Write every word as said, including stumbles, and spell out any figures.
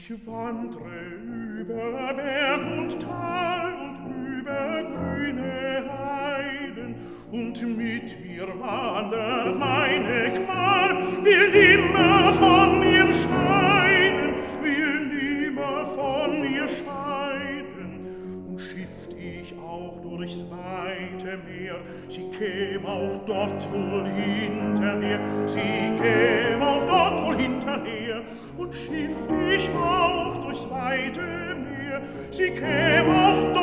Ich wandre über Berg und Tal und über grüne Heiden, und mit mir wandert meine Qual, will nimmer von mir scheiden, will nimmer von mir scheiden. Und schifft ich auch durchs weite Meer, sie käm auch dort wohl hinterher, sie käm auch dort wohl hinterher. Und schifft ich auch durchs weite Meer, sie käm auch dort